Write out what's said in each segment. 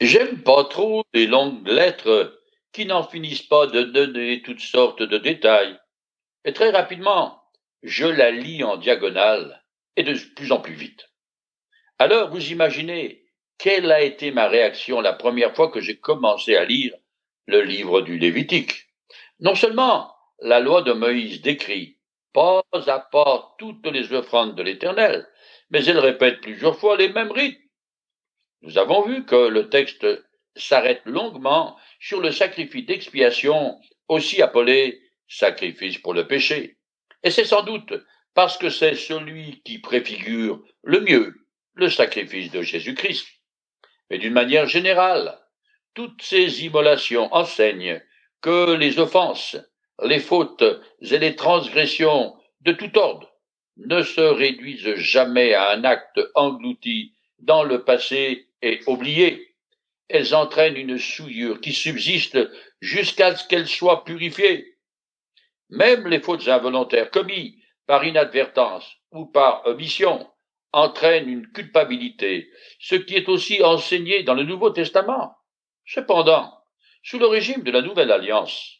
J'aime pas trop les longues lettres qui n'en finissent pas de donner toutes sortes de détails. Et très rapidement, je la lis en diagonale et de plus en plus vite. Alors, vous imaginez quelle a été ma réaction la première fois que j'ai commencé à lire le livre du Lévitique. Non seulement la loi de Moïse décrit pas à pas toutes les offrandes de l'Éternel, mais elle répète plusieurs fois les mêmes rites. Nous avons vu que le texte s'arrête longuement sur le sacrifice d'expiation, aussi appelé sacrifice pour le péché. Et c'est sans doute parce que c'est celui qui préfigure le mieux le sacrifice de Jésus-Christ. Mais d'une manière générale, toutes ces immolations enseignent que les offenses, les fautes et les transgressions de tout ordre ne se réduisent jamais à un acte englouti dans le passé et oublié. Elles entraînent une souillure qui subsiste jusqu'à ce qu'elles soient purifiées. Même les fautes involontaires commises par inadvertance ou par omission entraînent une culpabilité, ce qui est aussi enseigné dans le Nouveau Testament. Cependant, sous le régime de la Nouvelle Alliance,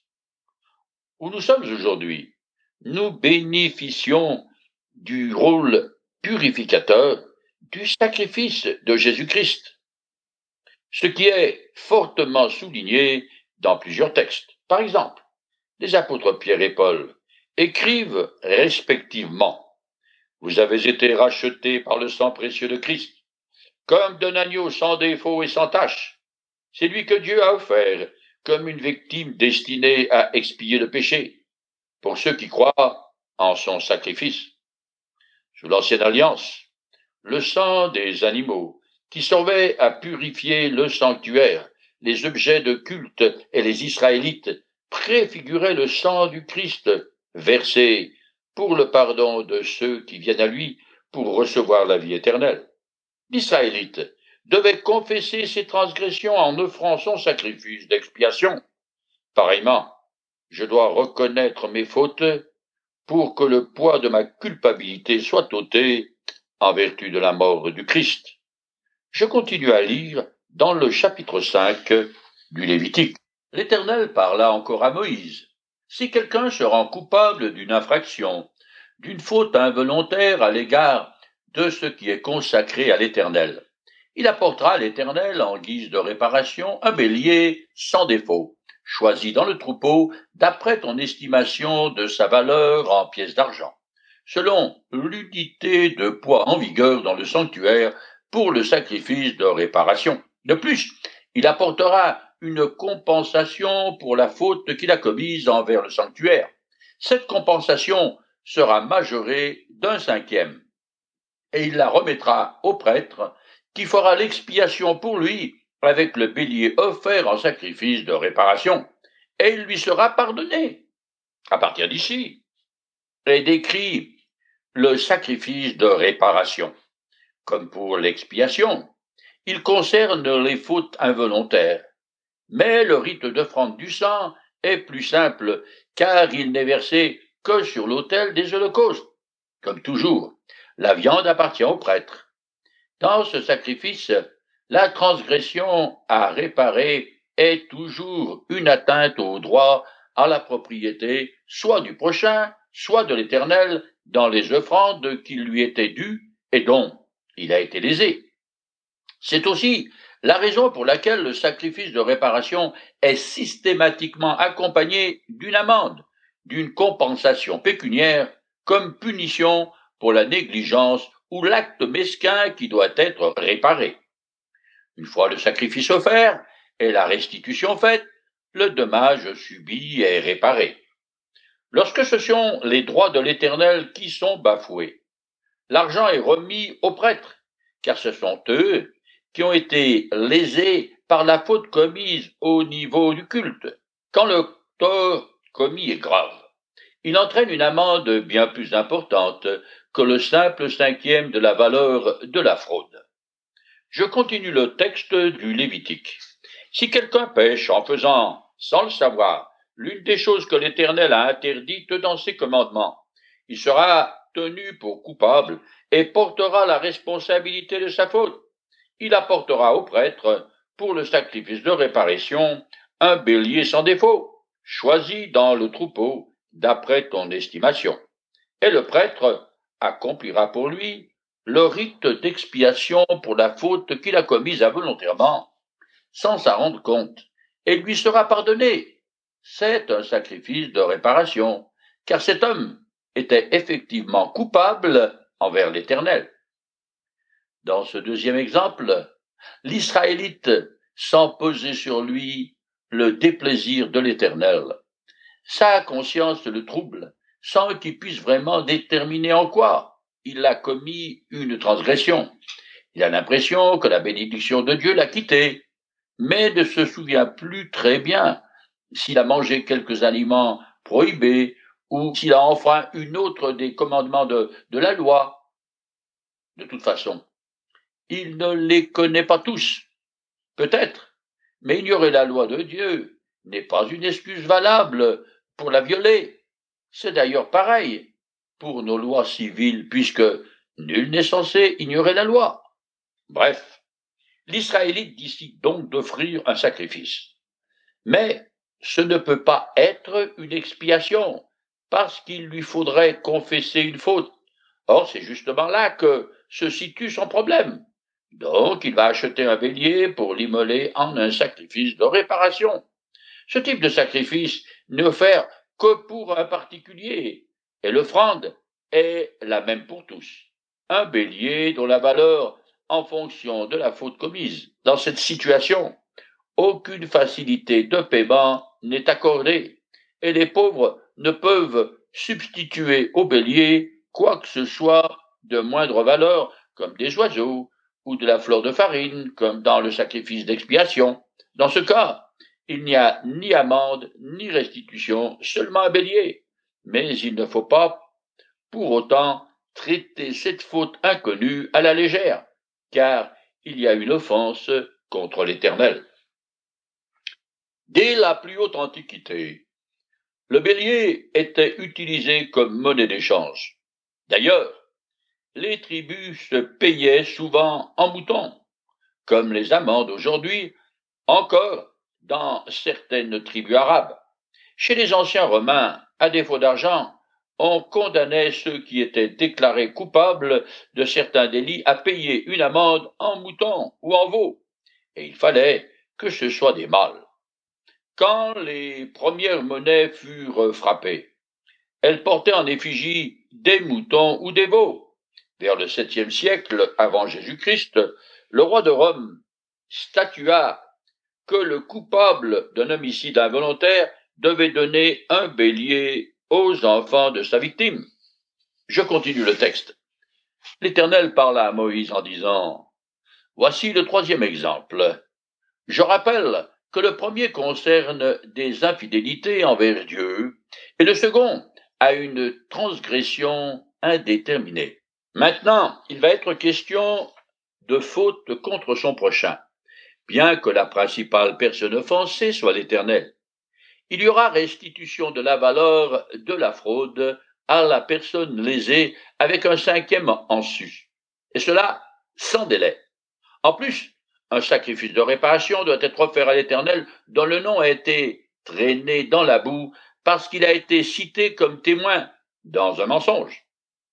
où nous sommes aujourd'hui, nous bénéficions du rôle purificateur du sacrifice de Jésus-Christ, ce qui est fortement souligné dans plusieurs textes. Par exemple, les apôtres Pierre et Paul écrivent respectivement: Vous avez été rachetés par le sang précieux de Christ, comme d'un agneau sans défaut et sans tache. C'est lui que Dieu a offert comme une victime destinée à expier le péché, pour ceux qui croient en son sacrifice. Sous l'ancienne alliance, le sang des animaux, qui servait à purifier le sanctuaire, les objets de culte et les Israélites, préfigurait le sang du Christ, versé pour le pardon de ceux qui viennent à lui pour recevoir la vie éternelle. L'Israélite devait confesser ses transgressions en offrant son sacrifice d'expiation. Pareillement, je dois reconnaître mes fautes pour que le poids de ma culpabilité soit ôté en vertu de la mort du Christ. Je continue à lire dans le chapitre 5 du Lévitique. L'Éternel parla encore à Moïse. Si quelqu'un se rend coupable d'une infraction, d'une faute involontaire à l'égard de ce qui est consacré à l'Éternel, il apportera à l'Éternel en guise de réparation un bélier sans défaut, choisi dans le troupeau d'après ton estimation de sa valeur en pièces d'argent, selon l'unité de poids en vigueur dans le sanctuaire pour le sacrifice de réparation. De plus, il apportera une compensation pour la faute qu'il a commise envers le sanctuaire. Cette compensation sera majorée d'1/5, et il la remettra au prêtre, qui fera l'expiation pour lui avec le bélier offert en sacrifice de réparation, et il lui sera pardonné. À partir d'ici est décrit le sacrifice de réparation. Comme pour l'expiation, il concerne les fautes involontaires, mais le rite d'offrande du sang est plus simple, car il n'est versé que sur l'autel des holocaustes. Comme toujours, la viande appartient au prêtre. Dans ce sacrifice, la transgression à réparer est toujours une atteinte au droit à la propriété, soit du prochain, soit de l'Éternel, dans les offrandes qui lui étaient dues et dont il a été lésé. C'est aussi la raison pour laquelle le sacrifice de réparation est systématiquement accompagné d'une amende, d'une compensation pécuniaire, comme punition pour la négligence ou l'acte mesquin qui doit être réparé. Une fois le sacrifice offert et la restitution faite, le dommage subi est réparé. Lorsque ce sont les droits de l'Éternel qui sont bafoués, l'argent est remis aux prêtres, car ce sont eux qui ont été lésés par la faute commise au niveau du culte. Quand le tort commis est grave, il entraîne une amende bien plus importante que le simple 5e de la valeur de la fraude. Je continue le texte du Lévitique. Si quelqu'un pêche en faisant, sans le savoir, l'une des choses que l'Éternel a interdites dans ses commandements, il sera tenu pour coupable et portera la responsabilité de sa faute. Il apportera au prêtre pour le sacrifice de réparation un bélier sans défaut, choisi dans le troupeau d'après ton estimation. Et le prêtre accomplira pour lui le rite d'expiation pour la faute qu'il a commise involontairement, sans s'en rendre compte, et lui sera pardonné. C'est un sacrifice de réparation, car cet homme était effectivement coupable envers l'Éternel. Dans ce deuxième exemple, l'Israélite sent peser sur lui le déplaisir de l'Éternel. Sa conscience le trouble, sans qu'il puisse vraiment déterminer en quoi il a commis une transgression. Il a l'impression que la bénédiction de Dieu l'a quitté, mais ne se souvient plus très bien s'il a mangé quelques aliments prohibés ou s'il a enfreint une autre des commandements de la loi. De toute façon, il ne les connaît pas tous. Peut-être, mais ignorer la loi de Dieu n'est pas une excuse valable pour la violer. C'est d'ailleurs pareil pour nos lois civiles, puisque nul n'est censé ignorer la loi. Bref, l'Israélite décide donc d'offrir un sacrifice. Mais ce ne peut pas être une expiation, parce qu'il lui faudrait confesser une faute. Or, c'est justement là que se situe son problème. Donc, il va acheter un bélier pour l'immoler en un sacrifice de réparation. Ce type de sacrifice n'est offert que pour un particulier, et l'offrande est la même pour tous. Un bélier dont la valeur en fonction de la faute commise. Dans cette situation, aucune facilité de paiement n'est accordée, et les pauvres ne peuvent substituer au bélier quoi que ce soit de moindre valeur, comme des oiseaux, ou de la fleur de farine, comme dans le sacrifice d'expiation. Dans ce cas, il n'y a ni amende, ni restitution, seulement un bélier. Mais il ne faut pas, pour autant, traiter cette faute inconnue à la légère, car il y a une offense contre l'Éternel. Dès la plus haute antiquité, le bélier était utilisé comme monnaie d'échange. D'ailleurs, les tribus se payaient souvent en moutons, comme les amendes aujourd'hui, encore dans certaines tribus arabes. Chez les anciens Romains, à défaut d'argent, on condamnait ceux qui étaient déclarés coupables de certains délits à payer une amende en mouton ou en veau, et il fallait que ce soit des mâles. Quand les premières monnaies furent frappées, elles portaient en effigie des moutons ou des veaux. Vers le 7e siècle avant Jésus-Christ, le roi de Rome statua que le coupable d'un homicide involontaire devait donner un bélier aux enfants de sa victime. Je continue le texte. L'Éternel parla à Moïse en disant, « Voici le troisième exemple. Je rappelle que le premier concerne des infidélités envers Dieu et le second a une transgression indéterminée. Maintenant, il va être question de faute contre son prochain, bien que la principale personne offensée soit l'Éternel. Il y aura restitution de la valeur de la fraude à la personne lésée avec un cinquième en sus, et cela sans délai. En plus, un sacrifice de réparation doit être offert à l'Éternel dont le nom a été traîné dans la boue parce qu'il a été cité comme témoin dans un mensonge.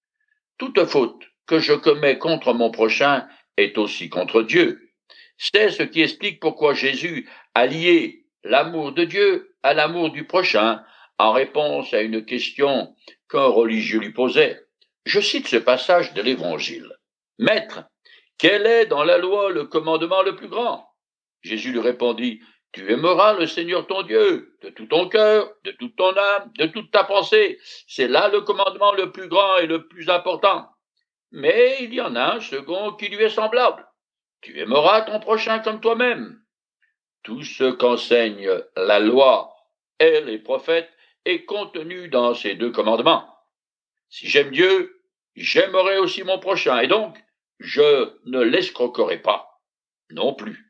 Toute faute que je commets contre mon prochain est aussi contre Dieu. C'est ce qui explique pourquoi Jésus a lié l'amour de Dieu à l'amour du prochain en réponse à une question qu'un religieux lui posait. Je cite ce passage de l'Évangile. « Maître, quel est dans la loi le commandement le plus grand ?» Jésus lui répondit, « Tu aimeras le Seigneur ton Dieu de tout ton cœur, de toute ton âme, de toute ta pensée. C'est là le commandement le plus grand et le plus important. Mais il y en a un second qui lui est semblable. Tu aimeras ton prochain comme toi-même. » Tout ce qu'enseigne la loi et les prophètes est contenu dans ces deux commandements. Si j'aime Dieu, j'aimerai aussi mon prochain, et donc je ne l'escroquerai pas non plus.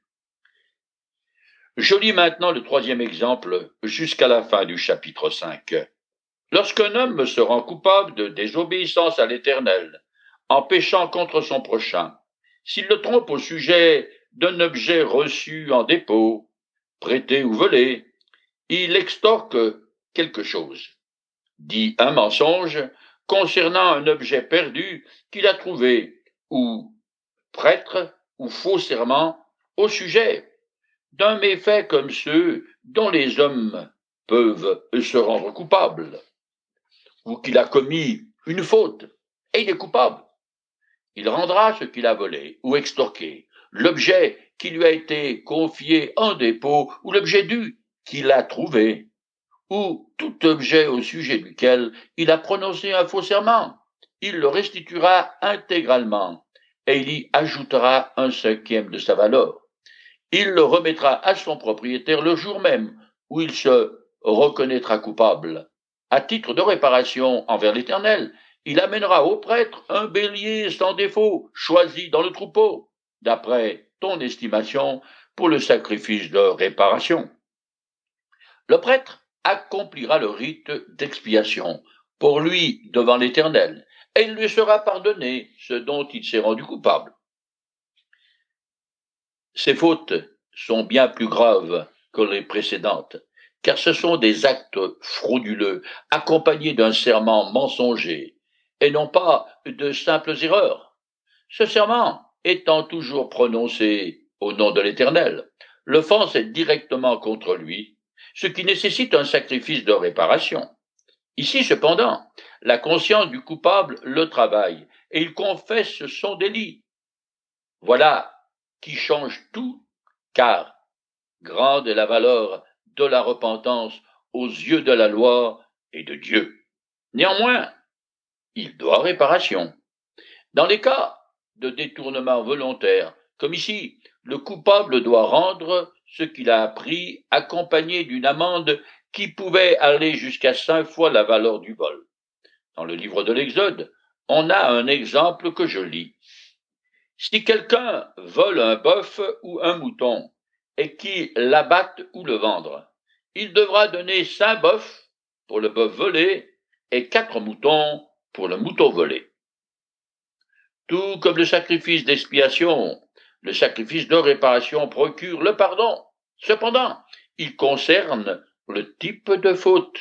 Je lis maintenant le troisième exemple jusqu'à la fin du chapitre 5. Lorsqu'un homme se rend coupable de désobéissance à l'Éternel, en péchant contre son prochain, s'il le trompe au sujet d'un objet reçu en dépôt, prêté ou volé, il extorque quelque chose, dit un mensonge concernant un objet perdu qu'il a trouvé, ou prêtre ou faux serment au sujet d'un méfait comme ceux dont les hommes peuvent se rendre coupables, ou qu'il a commis une faute, et il est coupable. Il rendra ce qu'il a volé ou extorqué, l'objet qui lui a été confié en dépôt ou l'objet dû qu'il a trouvé, ou tout objet au sujet duquel il a prononcé un faux serment. Il le restituera intégralement et il y ajoutera un cinquième de sa valeur. Il le remettra à son propriétaire le jour même où il se reconnaîtra coupable. À titre de réparation envers l'Éternel, il amènera au prêtre un bélier sans défaut, choisi dans le troupeau, d'après ton estimation, pour le sacrifice de réparation. Le prêtre accomplira le rite d'expiation pour lui devant l'Éternel, et il lui sera pardonné ce dont il s'est rendu coupable. Ces fautes sont bien plus graves que les précédentes, car ce sont des actes frauduleux, accompagnés d'un serment mensonger, et non pas de simples erreurs. Ce serment étant toujours prononcé au nom de l'Éternel, l'offense est directement contre lui, ce qui nécessite un sacrifice de réparation. Ici, cependant, la conscience du coupable le travaille, et il confesse son délit. Voilà qui change tout, car grande est la valeur de la repentance aux yeux de la loi et de Dieu. Néanmoins, il doit réparation. Dans les cas de détournement volontaire, comme ici, le coupable doit rendre ce qu'il a appris, accompagné d'une amende qui pouvait aller jusqu'à 5 fois la valeur du vol. Dans le livre de l'Exode, on a un exemple que je lis. Si quelqu'un vole un bœuf ou un mouton, et qu'il l'abatte ou le vendre, il devra donner 5 bœufs pour le bœuf volé et 4 moutons pour le mouton volé. Tout comme le sacrifice d'expiation, le sacrifice de réparation procure le pardon. Cependant, il concerne le type de faute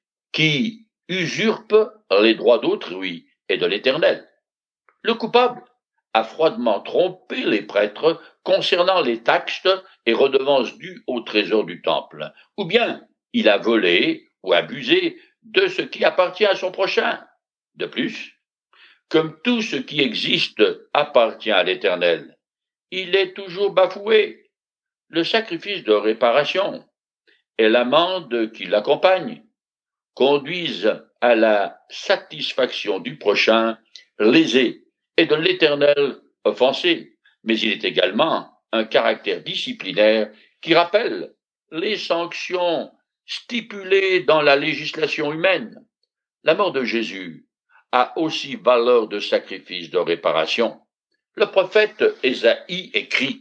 qui usurpe les droits d'autrui et de l'Éternel. Le coupable a froidement trompé les prêtres concernant les taxes et redevances dues au trésor du temple, ou bien il a volé ou abusé de ce qui appartient à son prochain. De plus, comme tout ce qui existe appartient à l'Éternel, il est toujours bafoué. Le sacrifice de réparation et l'amende qui l'accompagne conduisent à la satisfaction du prochain lésé et de l'Éternel offensé, mais il est également un caractère disciplinaire qui rappelle les sanctions stipulées dans la législation humaine. La mort de Jésus a aussi valeur de sacrifice de réparation. Le prophète Ésaïe écrit: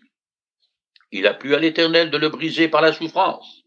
Il a plu à l'Éternel de le briser par la souffrance.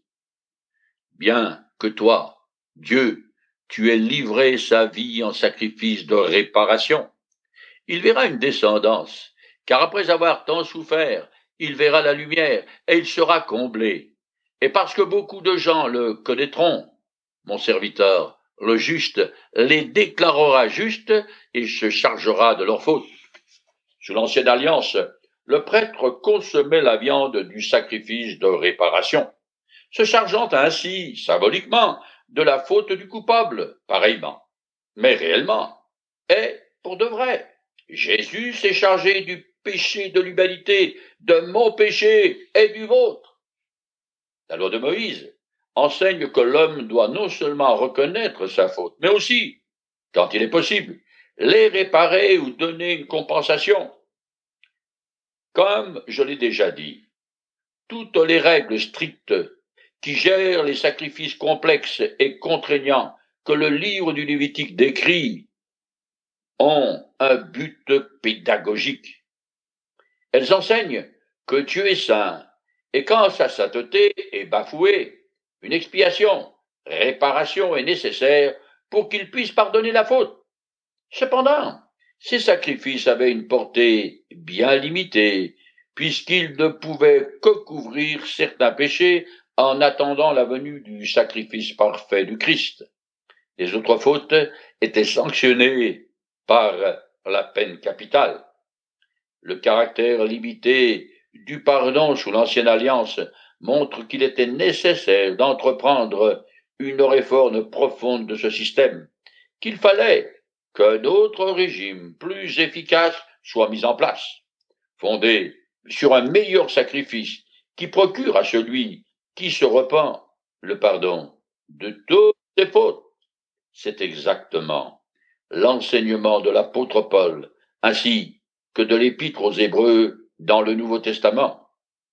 Bien que toi, Dieu, tu aies livré sa vie en sacrifice de réparation, il verra une descendance, car après avoir tant souffert, il verra la lumière et il sera comblé. Et parce que beaucoup de gens le connaîtront, mon serviteur, le juste, les déclarera justes et se chargera de leurs fautes. Sous l'ancienne alliance, le prêtre consommait la viande du sacrifice de réparation, se chargeant ainsi, symboliquement, de la faute du coupable, pareillement. Mais réellement, et pour de vrai, Jésus s'est chargé du péché de l'humanité, de mon péché et du vôtre. La loi de Moïse enseigne que l'homme doit non seulement reconnaître sa faute, mais aussi, quand il est possible, les réparer ou donner une compensation. Comme je l'ai déjà dit, toutes les règles strictes qui gèrent les sacrifices complexes et contraignants que le livre du Lévitique décrit ont un but pédagogique. Elles enseignent que Dieu est saint, et quand sa sainteté est bafouée, une expiation, réparation est nécessaire pour qu'il puisse pardonner la faute. Cependant, ces sacrifices avaient une portée bien limitée, puisqu'il ne pouvait que couvrir certains péchés en attendant la venue du sacrifice parfait du Christ. Les autres fautes étaient sanctionnées par la peine capitale. Le caractère limité du pardon sous l'ancienne alliance montre qu'il était nécessaire d'entreprendre une réforme profonde de ce système, qu'il fallait qu'un autre régime plus efficace soit mis en place, fondé sur un meilleur sacrifice qui procure à celui qui se repent le pardon de toutes ses fautes. C'est exactement l'enseignement de l'apôtre Paul, ainsi que de l'épître aux Hébreux dans le Nouveau Testament.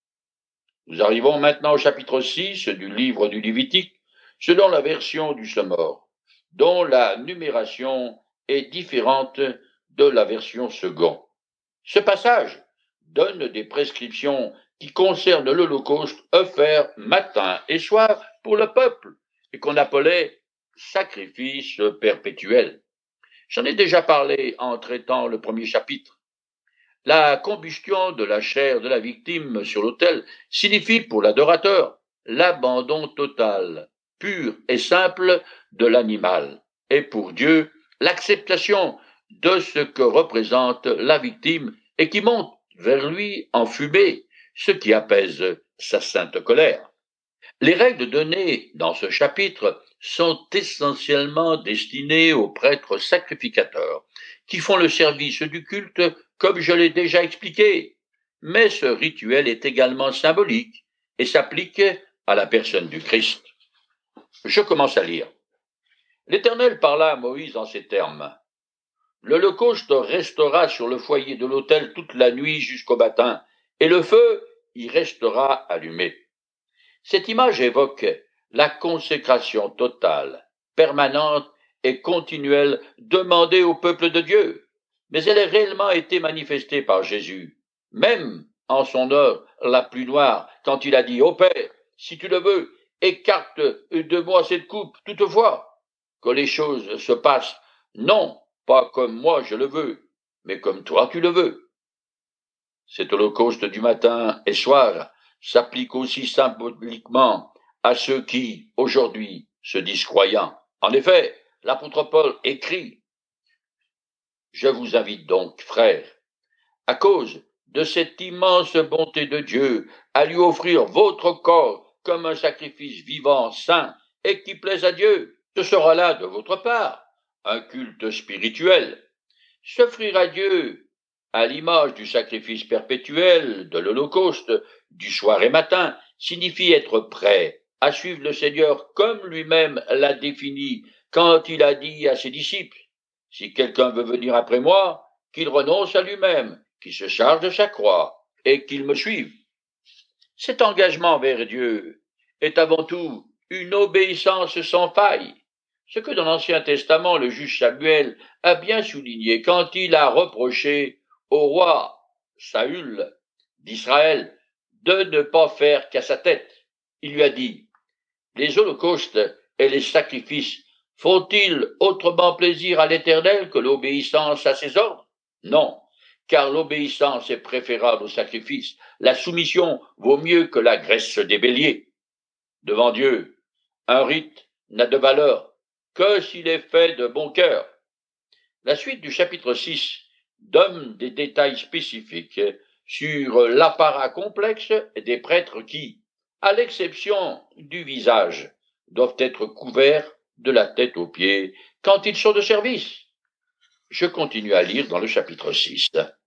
Nous arrivons maintenant au chapitre 6 du livre du Lévitique, selon la version du Sommor, dont la numération est différente de la version second. Ce passage donne des prescriptions qui concernent l'Holocauste offert matin et soir pour le peuple et qu'on appelait sacrifice perpétuel. J'en ai déjà parlé en traitant le premier chapitre. La combustion de la chair de la victime sur l'autel signifie pour l'adorateur l'abandon total, pur et simple de l'animal, et pour Dieu l'acceptation de ce que représente la victime et qui monte vers lui en fumée, ce qui apaise sa sainte colère. Les règles données dans ce chapitre sont essentiellement destinées aux prêtres sacrificateurs, qui font le service du culte comme je l'ai déjà expliqué. Mais ce rituel est également symbolique et s'applique à la personne du Christ. Je commence à lire. L'Éternel parla à Moïse en ces termes. L'Holocauste restera sur le foyer de l'autel toute la nuit jusqu'au matin, et le feu y restera allumé. Cette image évoque la consécration totale, permanente et continuelle demandée au peuple de Dieu, mais elle a réellement été manifestée par Jésus, même en son heure la plus noire, quand il a dit « Ô Père, si tu le veux, écarte de moi cette coupe, toutefois, que les choses se passent, non pas comme moi je le veux, mais comme toi tu le veux. » Cet holocauste du matin et soir s'applique aussi symboliquement à ceux qui, aujourd'hui, se disent croyants. En effet, l'apôtre Paul écrit « Je vous invite donc, frères, à cause de cette immense bonté de Dieu, à lui offrir votre corps comme un sacrifice vivant, saint et qui plaise à Dieu. Ce sera là, de votre part, un culte spirituel. S'offrir à Dieu à l'image du sacrifice perpétuel, de l'Holocauste, du soir et matin, signifie être prêt à suivre le Seigneur comme lui-même l'a défini quand il a dit à ses disciples, « Si quelqu'un veut venir après moi, qu'il renonce à lui-même, qu'il se charge de sa croix et qu'il me suive. » Cet engagement vers Dieu est avant tout une obéissance sans faille, ce que dans l'Ancien Testament le juge Samuel a bien souligné quand il a reproché au roi Saül d'Israël de ne pas faire qu'à sa tête. Il lui a dit, « Les holocaustes et les sacrifices font-ils autrement plaisir à l'Éternel que l'obéissance à ses ordres? Non, car l'obéissance est préférable au sacrifice. La soumission vaut mieux que la graisse des béliers. Devant Dieu, un rite n'a de valeur que s'il est fait de bon cœur. » La suite du chapitre 6 donne des détails spécifiques sur l'apparat complexe des prêtres qui, à l'exception du visage, doivent être couverts de la tête aux pieds quand ils sont de service. Je continue à lire dans le chapitre 6.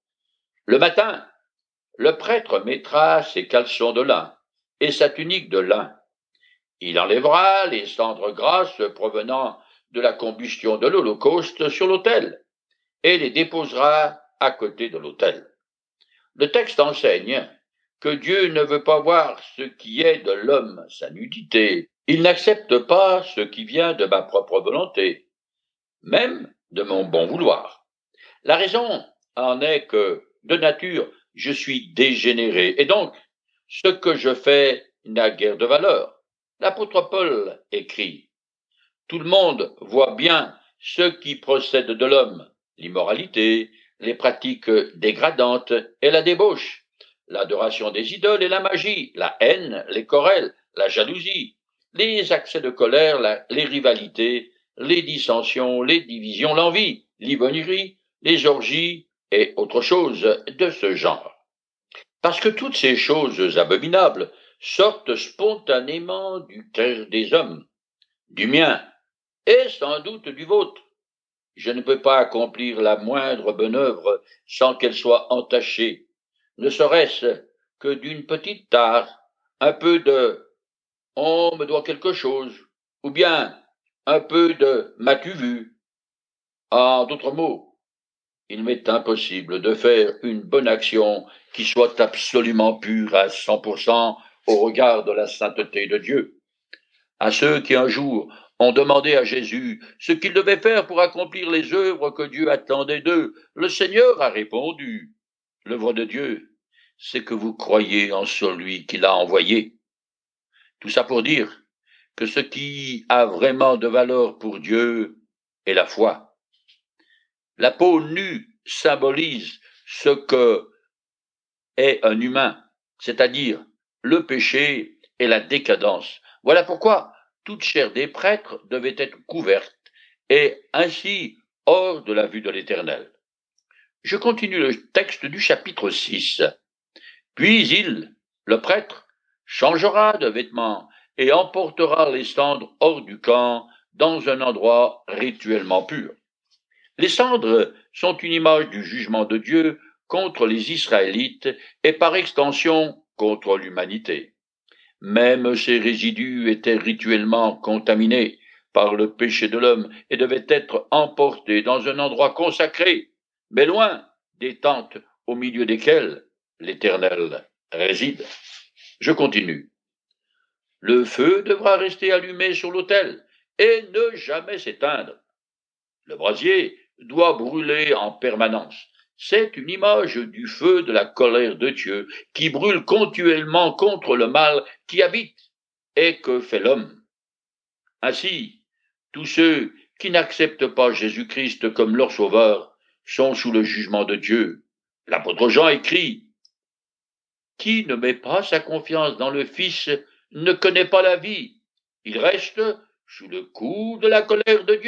Le matin, le prêtre mettra ses caleçons de lin et sa tunique de lin. Il enlèvera les cendres grasses provenant de la combustion de l'Holocauste sur l'autel et les déposera à côté de l'autel. Le texte enseigne que Dieu ne veut pas voir ce qui est de l'homme, sa nudité. Il n'accepte pas ce qui vient de ma propre volonté, même de mon bon vouloir. La raison en est que, de nature, je suis dégénéré, et donc, ce que je fais n'a guère de valeur. L'apôtre Paul écrit, « Tout le monde voit bien ce qui procède de l'homme, l'immoralité, les pratiques dégradantes et la débauche. l'adoration des idoles et la magie, la haine, les querelles, la jalousie, les accès de colère, les rivalités, les dissensions, les divisions, l'envie, l'ivrognerie, les orgies et autres choses de ce genre. Parce que toutes ces choses abominables sortent spontanément du cœur des hommes, du mien, et sans doute du vôtre. Je ne peux pas accomplir la moindre bonne œuvre sans qu'elle soit entachée, ne serait-ce que d'une petite tare, un peu de on me doit quelque chose, ou bien un peu de m'as-tu vu. En d'autres mots, il m'est impossible de faire une bonne action qui soit absolument pure à 100% au regard de la sainteté de Dieu. À ceux qui un jour ont demandé à Jésus ce qu'il devait faire pour accomplir les œuvres que Dieu attendait d'eux, le Seigneur a répondu, l'œuvre de Dieu, c'est que vous croyez en celui qui l'a envoyé. Tout ça pour dire que ce qui a vraiment de valeur pour Dieu est la foi. La peau nue symbolise ce que est un humain, c'est-à-dire le péché et la décadence. Voilà pourquoi toute chair des prêtres devait être couverte et ainsi hors de la vue de l'Éternel. Je continue le texte du chapitre 6. Puis il, le prêtre, changera de vêtements et emportera les cendres hors du camp dans un endroit rituellement pur. Les cendres sont une image du jugement de Dieu contre les Israélites et par extension contre l'humanité. Même ces résidus étaient rituellement contaminés par le péché de l'homme et devaient être emportés dans un endroit consacré, mais loin des tentes au milieu desquelles l'Éternel réside. Je continue. Le feu devra rester allumé sur l'autel et ne jamais s'éteindre. Le brasier doit brûler en permanence. C'est une image du feu de la colère de Dieu qui brûle continuellement contre le mal qui habite et que fait l'homme. Ainsi, tous ceux qui n'acceptent pas Jésus-Christ comme leur sauveur sont sous le jugement de Dieu. L'apôtre Jean écrit, « Qui ne met pas sa confiance dans le Fils ne connaît pas la vie. Il reste sous le coup de la colère de Dieu. »